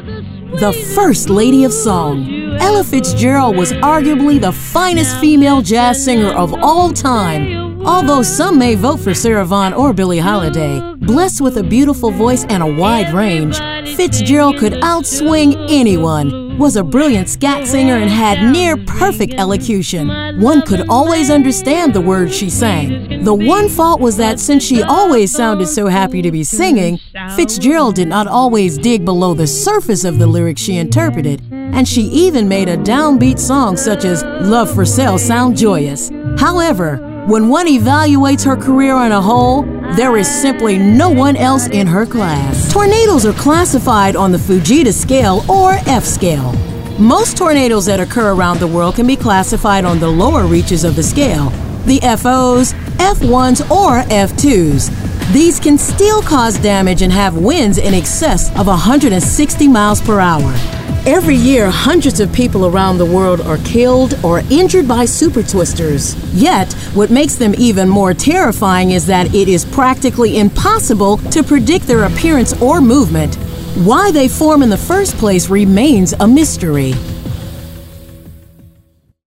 The First Lady of Song. Ella Fitzgerald was arguably the finest female jazz singer of all time. Although some may vote for Sarah Vaughan or Billie Holiday, blessed with a beautiful voice and a wide range, Fitzgerald could outswing anyone, was a brilliant scat singer and had near-perfect elocution. One could always understand the words she sang. The one fault was that since she always sounded so happy to be singing, Fitzgerald did not always dig below the surface of the lyrics she interpreted, and she even made a downbeat song such as Love for Sale sound joyous. However, when one evaluates her career on a whole, there is simply no one else in her class. Tornadoes are classified on the Fujita scale or F scale. Most tornadoes that occur around the world can be classified on the lower reaches of the scale, the FOs, F1s, or F2s. These can still cause damage and have winds in excess of 160 miles per hour. Every year, hundreds of people around the world are killed or injured by super twisters. Yet, what makes them even more terrifying is that it is practically impossible to predict their appearance or movement. Why they form in the first place remains a mystery.